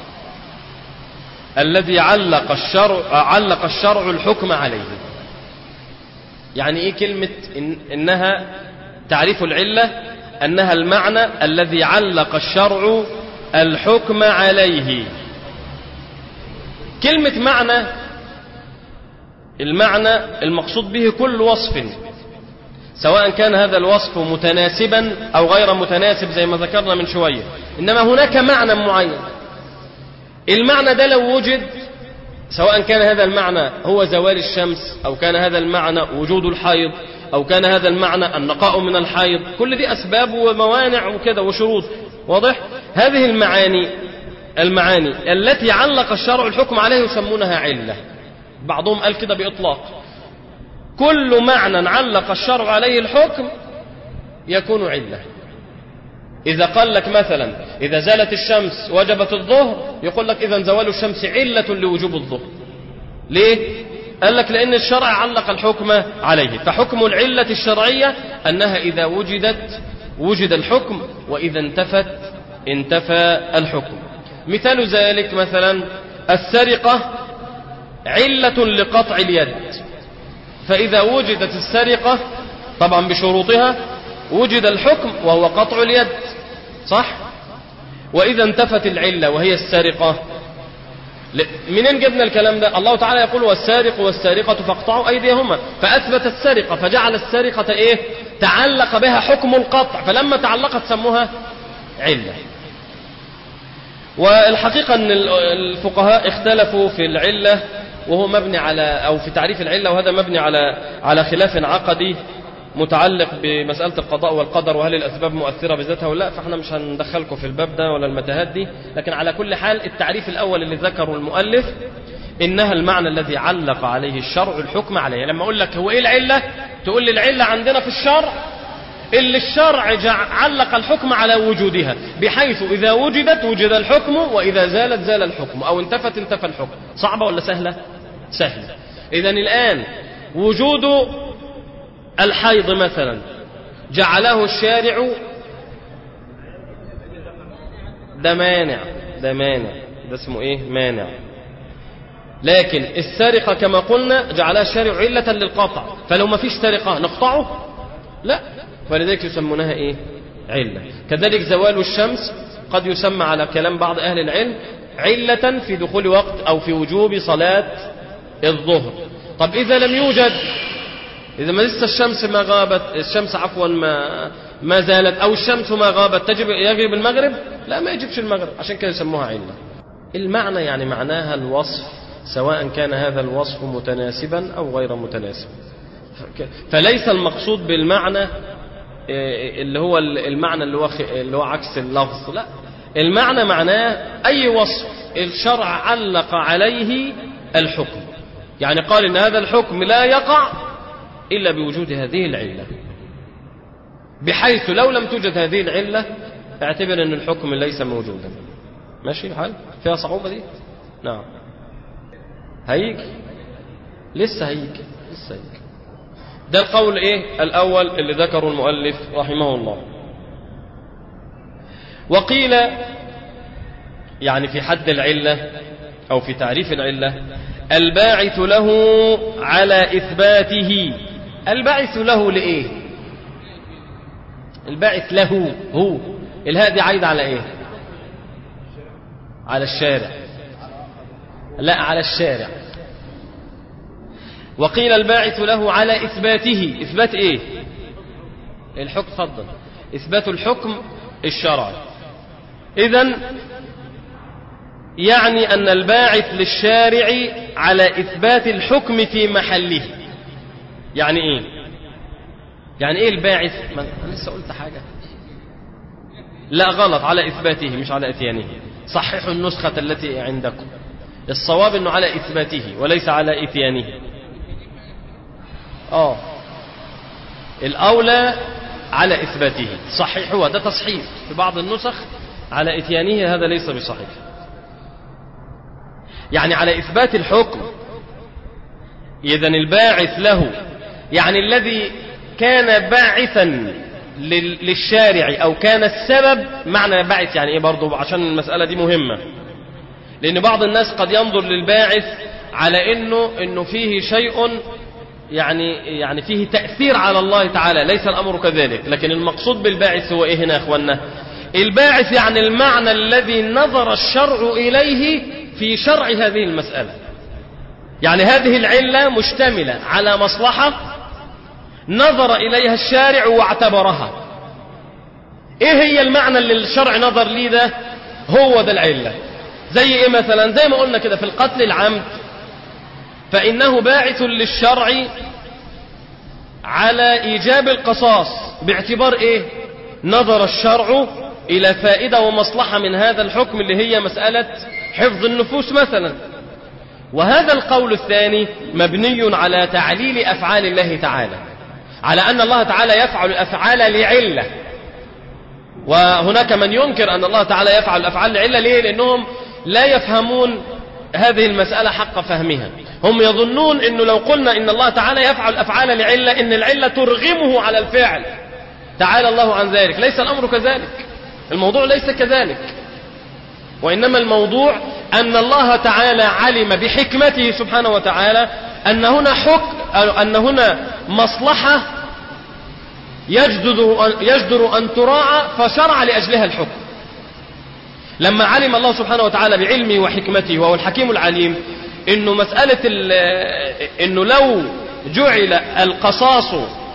الذي علق الشرع علق الشرع الحكم عليه. يعني إيه كلمة إن إنها تعريف العلة؟ أنها المعنى الذي علق الشرع الحكم عليه. كلمة معنى، المعنى المقصود به كل وصف، سواء كان هذا الوصف متناسبا أو غير متناسب زي ما ذكرنا من شوية، إنما هناك معنى معين. المعنى ده لو وجد، سواء كان هذا المعنى هو زوال الشمس، أو كان هذا المعنى وجود الحيض، أو كان هذا المعنى النقاء من الحيض، كل دي أسباب وموانع وكذا وشروط، واضح؟ هذه المعاني المعاني التي علق الشرع الحكم عليه يسمونها علة. بعضهم قال كده بإطلاق، كل معنى علق الشرع عليه الحكم يكون علة. إذا قال لك مثلا إذا زالت الشمس وجبت الظهر، يقول لك إذن زوال الشمس علة لوجوب الظهر. ليه؟ قال لك لأن الشرع علق الحكم عليه. فحكم العلة الشرعية أنها إذا وجدت وجد الحكم، وإذا انتفت انتفى الحكم. مثال ذلك مثلا السرقة علة لقطع اليد، فإذا وجدت السرقة طبعا بشروطها وجد الحكم وهو قطع اليد، صح؟ وإذا انتفت العلة وهي السرقة، منين جبنا الكلام ده؟ الله تعالى يقول والسارق والسارقة فاقطعوا أيديهما، فأثبت السرقة فجعل السرقة إيه؟ تعلق بها حكم القطع، فلما تعلقت سموها علة. والحقيقة أن الفقهاء اختلفوا في العلة وهو مبني على أو في تعريف العلة، وهذا مبني على على خلاف عقدي متعلق بمسألة القضاء والقدر، وهل الأسباب مؤثرة بذاتها ولا لا، فاحنا مش هندخلكم في الباب ده ولا المتاهات دي. لكن على كل حال التعريف الأول اللي ذكره المؤلف إنها المعنى الذي علق عليه الشرع الحكم عليه. لما أقول لك هو إيه العلة، تقول لي العلة عندنا في الشرع اللي الشرع علق الحكم على وجودها، بحيث إذا وجدت وجد الحكم، وإذا زالت زال الحكم، أو انتفت انتفى الحكم. صعبة ولا سهلة؟ سهلة. إذن الآن وجود الحيض مثلا جعله الشارع ده مانع، ده مانع، ده اسمه إيه؟ مانع. لكن السرقة كما قلنا جعلها الشارع علة للقطع، فلو ما فيش سرقة نقطعه؟ لا، ولذلك يسمونها إيه؟ علة. كذلك زوال الشمس قد يسمى على كلام بعض أهل العلم علة في دخول وقت أو في وجوب صلاة الظهر. طب إذا لم يوجد، إذا ما لسه الشمس ما غابت، الشمس عفوا ما ما زالت، أو الشمس ما غابت، تجب يجب المغرب؟ لا، ما يجبش المغرب، عشان كده يسموها علة. المعنى يعني معناها الوصف، سواء كان هذا الوصف متناسبا أو غير متناسب. فليس المقصود بالمعنى اللي هو المعنى اللي هو اللي هو عكس اللفظ، لا، المعنى معناه أي وصف الشرع علق عليه الحكم، يعني قال إن هذا الحكم لا يقع إلا بوجود هذه العلة، بحيث لو لم توجد هذه العلة اعتبر أن الحكم ليس موجودا. ماشي الحال؟ فيها صعوبة دي؟ نعم. هيجي لسه هيجي لسه هيجي. ده القول إيه الأول اللي ذكره المؤلف رحمه الله. وقيل يعني في حد العلة أو في تعريف العلة الباعث له على إثباته. الباعث له لإيه؟ الباعث له هو، الهاء دي عايدة على إيه؟ على الشارع. لا، على الشارع. وقيل الباعث له على إثباته. إثبات إيه؟ الحكم. فضل إثبات الحكم الشرعي. إذن يعني أن الباعث للشارع على إثبات الحكم في محله. يعني إيه؟ يعني إيه الباعث؟ ما أنا لسه قلت حاجة. لا، غلط، على إثباته مش على إتيانه. صححوا النسخة التي عندكم. الصواب أنه على إثباته وليس على إتيانه. آه الأولى على إثباته. صححوا، ده تصحيح في بعض النسخ. على إتيانه هذا ليس بصحيح. يعني على إثبات الحكم. إذن الباعث له يعني الذي كان باعثا للشارع أو كان السبب. معنى باعث يعني إيه برضو، عشان المسألة دي مهمة، لأن بعض الناس قد ينظر للباعث على إنه إنه فيه شيء يعني يعني فيه تأثير على الله تعالى. ليس الأمر كذلك. لكن المقصود بالباعث هو إيه هنا يا أخوانا؟ الباعث يعني المعنى الذي نظر الشرع إليه في شرع هذه المسألة. يعني هذه العلة مشتملة على مصلحة نظر إليها الشارع واعتبرها. إيه هي المعنى اللي الشرع نظر ليه ده؟ هو ده العلة. زي إيه مثلا؟ زي ما قلنا كده في القتل العمد، فإنه باعث للشرع على إيجاب القصاص باعتبار إيه؟ نظر الشرع إلى فائدة ومصلحة من هذا الحكم اللي هي مسألة حفظ النفوس مثلا. وهذا القول الثاني مبني على تعليل أفعال الله تعالى، على أن الله تعالى يفعل الأفعال لعلة. وهناك من ينكر أن الله تعالى يفعل الأفعال لعلة. ليه؟ لأنهم لا يفهمون هذه المسألة حق فهمها. هم يظنون أنه لو قلنا إن الله تعالى يفعل الأفعال لعلة إن العلة ترغمه على الفعل. تعالى الله عن ذلك. ليس الأمر كذلك. الموضوع ليس كذلك. وإنما الموضوع أن الله تعالى علم بحكمته سبحانه وتعالى أن هنا حكم، أن هنا مصلحة يجدر, يجدر أن تراعى، فشرع لأجلها الحكم. لما علم الله سبحانه وتعالى بعلمه وحكمته وهو الحكيم العليم إنه مسألة إنه لو جعل القصاص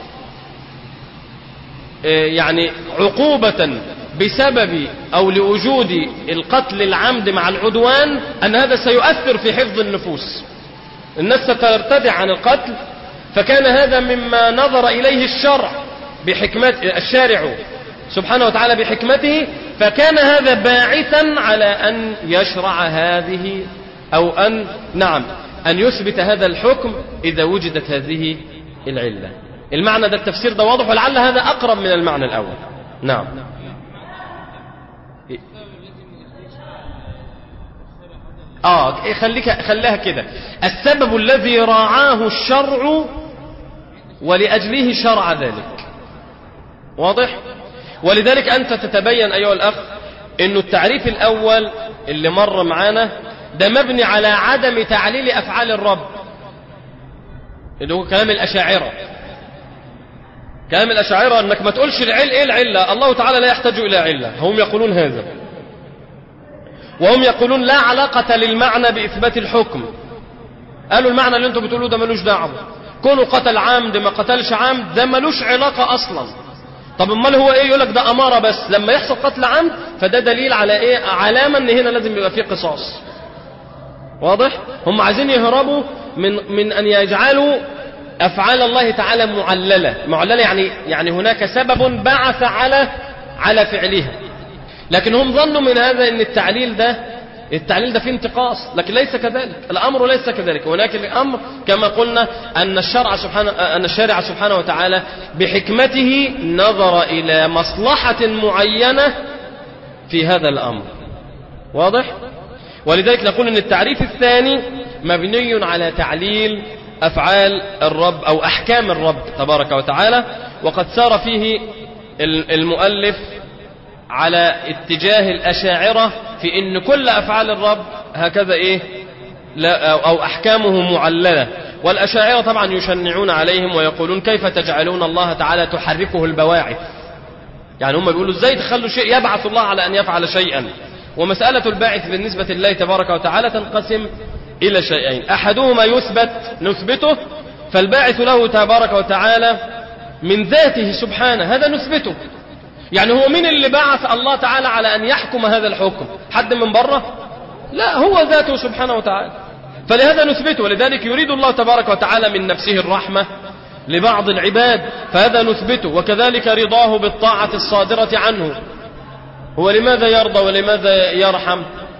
يعني عقوبة بسبب أو لوجود القتل العمد مع العدوان، أن هذا سيؤثر في حفظ النفوس. الناس سترتدع عن القتل، فكان هذا مما نظر إليه الشرع بحكمة الشارع سبحانه وتعالى بحكمته، فكان هذا باعثا على أن يشرع هذه أو أن نعم أن يثبت هذا الحكم إذا وجدت هذه العلة. المعنى ده التفسير ده واضح، ولعل هذا أقرب من المعنى الأول. نعم. آه خليك خليها كده، السبب الذي راعاه الشرع ولأجله شرع ذلك. واضح؟ ولذلك أنت تتبين أيها الأخ إنه التعريف الأول اللي مر معانا ده مبني على عدم تعليل أفعال الرب، اللي هو كلام الأشاعرة. كلام الأشاعرة أنك ما تقولش العل إيه العلة، الله تعالى لا يحتاج إلى علة، هم يقولون هذا، وهم يقولون لا علاقة للمعنى بإثبات الحكم. قالوا المعنى اللي انتم بتقولوه ده ملوش دعوة، كونه قتل عمد ما قتلش عمد ده ملوش علاقة أصلا. طب امال هو ايه؟ يقولك ده أمارة بس، لما يحصل قتل عمد فده دليل على ايه؟ علامة ان هنا لازم يبقى فيه قصاص. واضح؟ هم عايزين يهربوا من من ان يجعلوا أفعال الله تعالى معللة. معللة يعني يعني هناك سبب بعث على على فعلها، لكن هم ظنوا من هذا ان التعليل ده التعليل ده فيه انتقاص، لكن ليس كذلك. الأمر ليس كذلك، هناك الأمر كما قلنا أن الشرع سبحانه أن الشارع سبحانه وتعالى بحكمته نظر إلى مصلحة معينة في هذا الأمر. واضح؟ ولذلك نقول أن التعريف الثاني مبني على تعليل أفعال الرب أو أحكام الرب تبارك وتعالى، وقد سار فيه المؤلف على اتجاه الأشاعرة في إن كل أفعال الرب هكذا إيه لا أو أحكامه معللة. والأشاعرة طبعا يشنعون عليهم ويقولون كيف تجعلون الله تعالى تحركه البواعث، يعني هم بيقولوا ازاي تخلوا شيء يبعث الله على أن يفعل شيئا. ومسألة الباعث بالنسبة لله تبارك وتعالى تنقسم إلى شيئين، أحدهما يثبت نثبته، فالباعث له تبارك وتعالى من ذاته سبحانه، هذا نثبته. يعني هو مين اللي بعث الله تعالى على أن يحكم هذا الحكم؟ حد من بره؟ لا، هو ذاته سبحانه وتعالى، فلهذا نثبته. ولذلك يريد الله تبارك وتعالى من نفسه الرحمة لبعض العباد، فهذا نثبته. وكذلك رضاه بالطاعة الصادرة عنه، هو لماذا يرضى ولماذا يرحم؟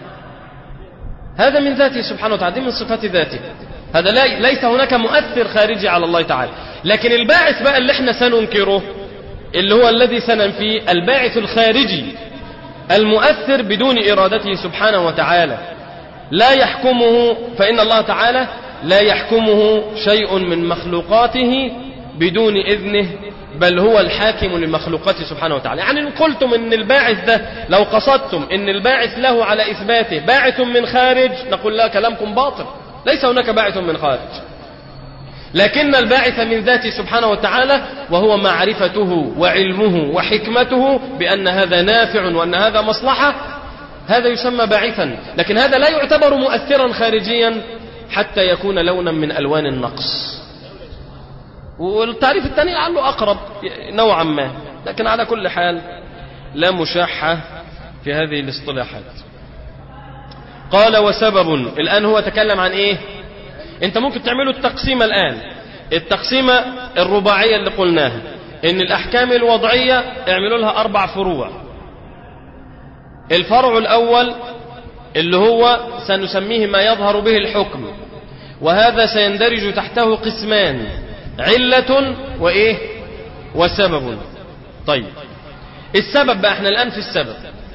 هذا من ذاته سبحانه وتعالى، دي من صفات ذاته، هذا ليس هناك مؤثر خارجي على الله تعالى. لكن الباعث بقى اللي احنا سننكره اللي هو الذي سننفيه، الباعث الخارجي المؤثر بدون إرادته سبحانه وتعالى، لا يحكمه، فإن الله تعالى لا يحكمه شيء من مخلوقاته بدون إذنه، بل هو الحاكم لمخلوقاته سبحانه وتعالى. يعني إن قلتم إن الباعث ده، لو قصدتم إن الباعث له على إثباته باعث من خارج، نقول لا، كلامكم باطل، ليس هناك باعث من خارج، لكن الباعث من ذاته سبحانه وتعالى، وهو معرفته وعلمه وحكمته بأن هذا نافع وأن هذا مصلحة، هذا يسمى باعثا. لكن هذا لا يعتبر مؤثرا خارجيا حتى يكون لونا من ألوان النقص. والتعريف الثاني لعله أقرب نوعا ما، لكن على كل حال لا مشاحة في هذه الاصطلاحات. قال وسبب، الآن هو تكلم عن إيه؟ أنت ممكن تعملوا التقسيمة الآن، التقسيمة الرباعية اللي قلناها، إن الأحكام الوضعية اعملوا لها أربع فروع. الفرع الأول اللي هو سنسميه ما يظهر به الحكم، وهذا سيندرج تحته قسمان، علة وإيه وسبب. طيب السبب بقى، احنا الآن في السبب.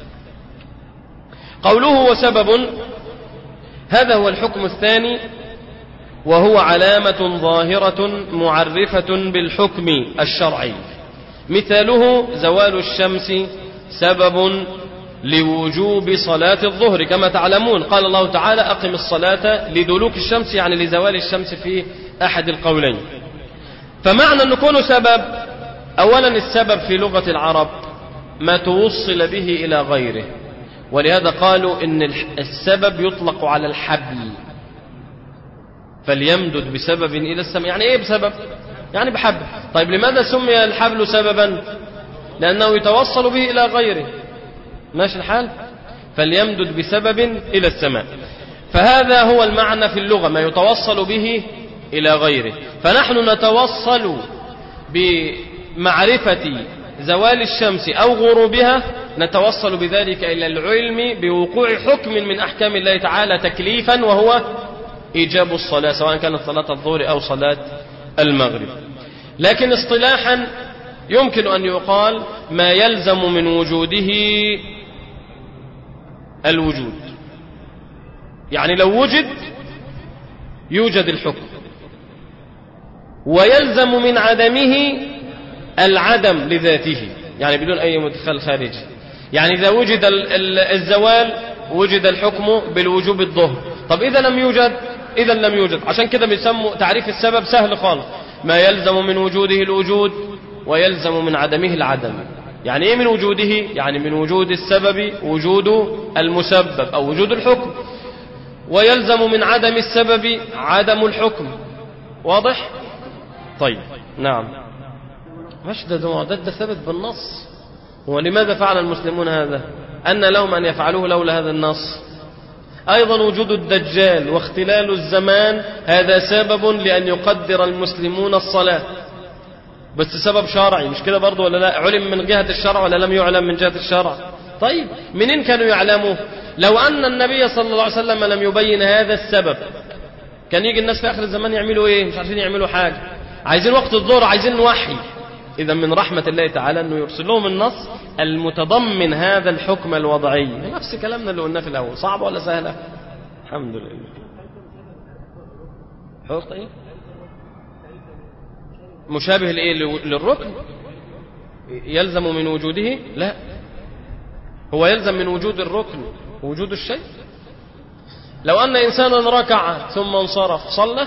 قوله وسبب، هذا هو الحكم الثاني، وهو علامة ظاهرة معرفة بالحكم الشرعي. مثاله زوال الشمس سبب لوجوب صلاة الظهر كما تعلمون، قال الله تعالى أقم الصلاة لدلوك الشمس، يعني لزوال الشمس في أحد القولين. فمعنى أن يكون سبب، أولا السبب في لغة العرب ما توصل به إلى غيره، ولهذا قالوا إن السبب يطلق على الحبل، فليمدد بسبب إلى السماء. يعني إيه بسبب؟ يعني بحبل. طيب لماذا سمي الحبل سببا؟ لأنه يتوصل به إلى غيره، ماشي الحال؟ فليمدد بسبب إلى السماء. فهذا هو المعنى في اللغة، ما يتوصل به إلى غيره. فنحن نتوصل بمعرفة زوال الشمس أو غروبها، نتوصل بذلك إلى العلم بوقوع حكم من أحكام الله تعالى تكليفا، وهو إيجاب الصلاة، سواء كانت صلاة الظهر أو صلاة المغرب. لكن اصطلاحا يمكن أن يقال ما يلزم من وجوده الوجود، يعني لو وجد يوجد الحكم، ويلزم من عدمه العدم لذاته، يعني بدون أي مدخل خارجي. يعني إذا وجد الزوال وجد الحكم بالوجوب الظهر. طب إذا لم يوجد، إذا لم يوجد. عشان كده بيسموا تعريف السبب سهل خالص، ما يلزم من وجوده الوجود ويلزم من عدمه العدم. يعني إيه من وجوده؟ يعني من وجود السبب وجود المسبب أو وجود الحكم، ويلزم من عدم السبب عدم الحكم. واضح؟ طيب نعم، مش ده ده, ده ثبت بالنص. ولماذا فعل المسلمون هذا؟ أن لهم أن يفعلوه لولا هذا النص. أيضا وجود الدجال واختلال الزمان هذا سبب لأن يقدر المسلمون الصلاة، بس سبب شرعي، مش كده برضو ولا لا؟ علم من جهة الشرع ولا لم يعلم من جهة الشرع؟ طيب منين كانوا يعلموا؟ لو أن النبي صلى الله عليه وسلم لم يبين هذا السبب، كان يجي الناس في آخر الزمان يعملوا إيه؟ مش عارفين يعملوا حاجة، عايزين وقت الظهر، عايزين وحي. إذا من رحمة الله تعالى أنه يرسل لهم النص المتضمن هذا الحكم الوضعي. نفس كلامنا اللي قلناه في الأول. صعب ولا سهلة؟ الحمد لله. حط إيه؟ مشابه لإيه؟ للركن؟ يلزم من وجوده؟ لا، هو يلزم من وجود الركن وجود الشيء. لو أن إنسانا ركع ثم انصرف صلى؟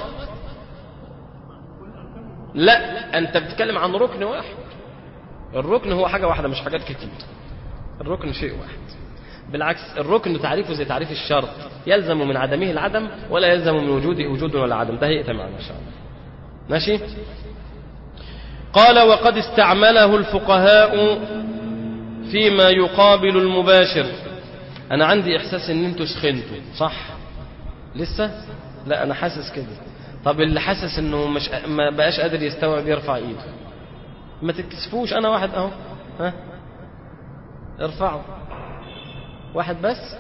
لا، أنت بتتكلم عن ركن واحد. الركن هو حاجة واحدة مش حاجات كتير. الركن شيء واحد. بالعكس الركن تعريفه زي تعريف الشرط، يلزم من عدمه العدم ولا يلزم من وجوده وجود ولا عدم. ده هيئة معنا إن شاء الله. ماشي؟ قال وقد استعمله الفقهاء فيما يقابل المباشر. أنا عندي إحساس إن أنتوا سخنتوا، صح؟ لسه؟ لا أنا حاسس كده. طب اللي حاسس إنه مش ما بقاش قادر يستوعب يرفع إيده. ما تتكسفوش، أنا واحد أهو. ها؟ ارفعوا. واحد بس.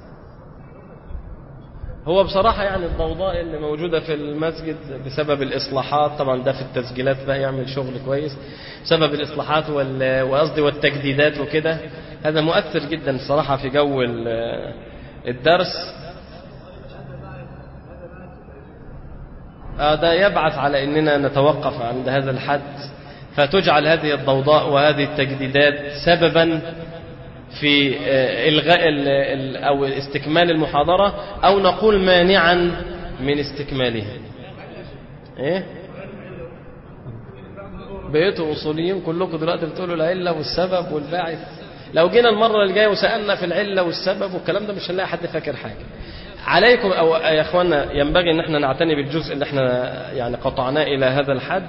هو بصراحة يعني الضوضاء اللي موجودة في المسجد بسبب الإصلاحات، طبعا ده في التسجيلات بقى يعمل شغل كويس، بسبب الإصلاحات وقصدي والتجديدات وكده، هذا مؤثر جدا الصراحة في جو الدرس. ده يبعث على أننا نتوقف عند هذا الحد، فتجعل هذه الضوضاء وهذه التجديدات سببا في إلغاء أو استكمال المحاضرة، أو نقول مانعا من استكمالها. إيه؟ بقيتوا أصوليين كلكم دلوقتي بتقولوا العلة والسبب والباعث. لو جينا المرة الجاية وسألنا في العلة والسبب والكلام ده مش هنلاقي حد فاكر حاجة. عليكم أو يا أخوانا ينبغي أن احنا نعتني بالجزء اللي احنا يعني قطعناه إلى هذا الحد،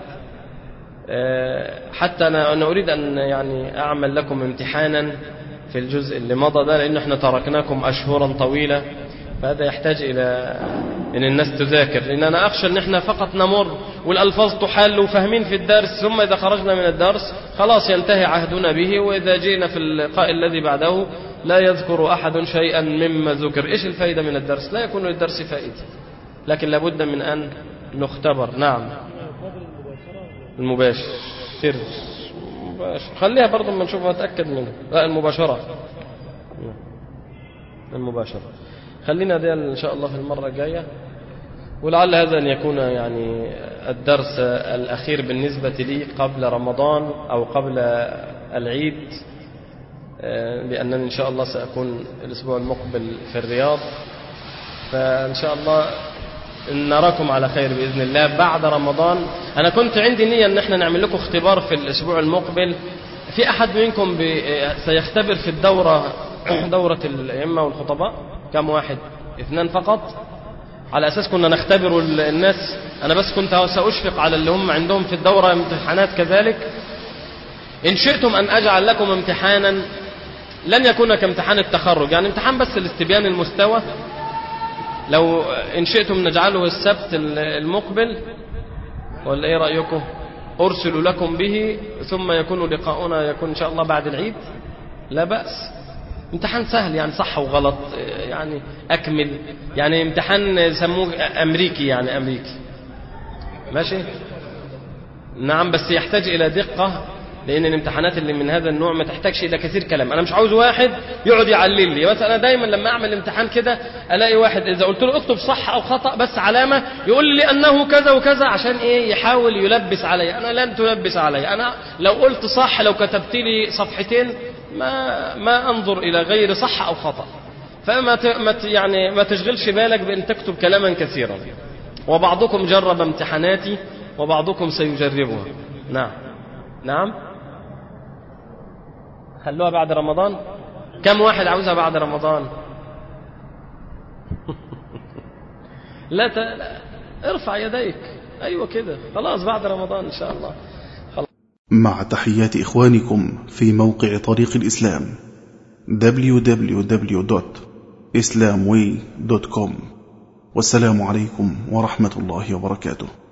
حتى أنا أريد أن يعني أعمل لكم امتحانا في الجزء اللي مضى ده، لأن احنا تركناكم أشهرا طويلة، فهذا يحتاج إلى أن الناس تذاكر، لأن أنا أخشى أن احنا فقط نمر والألفاظ تحل وفاهمين في الدرس، ثم إذا خرجنا من الدرس خلاص ينتهي عهدنا به، وإذا جئنا في اللقاء الذي بعده لا يذكر أحد شيئا مما ذكر. إيش الفائدة من الدرس؟ لا يكون للدرس فائدة، لكن لابد من أن نختبر. نعم المباشر سر مباشر. خليها برضو ما نشوفها نتأكد منها. لا المباشرة المباشرة خلينا دي إن شاء الله في المرة الجاية، ولعل هذا أن يكون يعني الدرس الأخير بالنسبة لي قبل رمضان أو قبل العيد، لأنني إن شاء الله سأكون الأسبوع المقبل في الرياض، فإن شاء الله نراكم على خير بإذن الله بعد رمضان. أنا كنت عندي نية أن احنا نعمل لكم اختبار في الأسبوع المقبل. في أحد منكم سيختبر في الدورة دورة الأئمة والخطباء؟ كم واحد؟ اثنان فقط، على أساس كنا نختبر الناس. أنا بس كنت سأشفق على اللي هم عندهم في الدورة امتحانات كذلك. إن شئتم أن أجعل لكم امتحانا لن يكون كامتحان التخرج، يعني امتحان بس لاستبيان المستوى، لو إن شئتم نجعله السبت المقبل، ولا إيه رأيكم؟ أرسل لكم به ثم يكون لقاؤنا يكون إن شاء الله بعد العيد. لا بأس، امتحان سهل يعني، صح وغلط يعني، أكمل يعني، امتحان سموه أمريكي يعني، أمريكي ماشي. نعم، بس يحتاج إلى دقة، لأن الامتحانات اللي من هذا النوع ما تحتاجش إلى كثير كلام. أنا مش عاوز واحد يقعد يعلل لي، بس أنا دايما لما أعمل امتحان كده ألاقي واحد إذا قلت له اكتب صح أو خطأ بس علامة يقول لي أنه كذا وكذا، عشان إيه؟ يحاول يلبس علي. أنا لن تلبس علي، أنا لو قلت صح، لو كتبت لي صفحتين ما ما أنظر إلى غير صح أو خطأ. فما ت... ما ت... يعني ما تشغلش بالك بأن تكتب كلاما كثيرا. وبعضكم جرب امتحاناتي وبعضكم سيجربها. نعم نعم، خلوها بعد رمضان. كم واحد عاوزها بعد رمضان؟ لا, ت... لا ارفع يديك. أيوة كده، خلاص بعد رمضان إن شاء الله. خلاص. مع تحيات إخوانكم في موقع طريق الإسلام دبليو دبليو دبليو دوت إسلام واي دوت كوم. والسلام عليكم ورحمة الله وبركاته.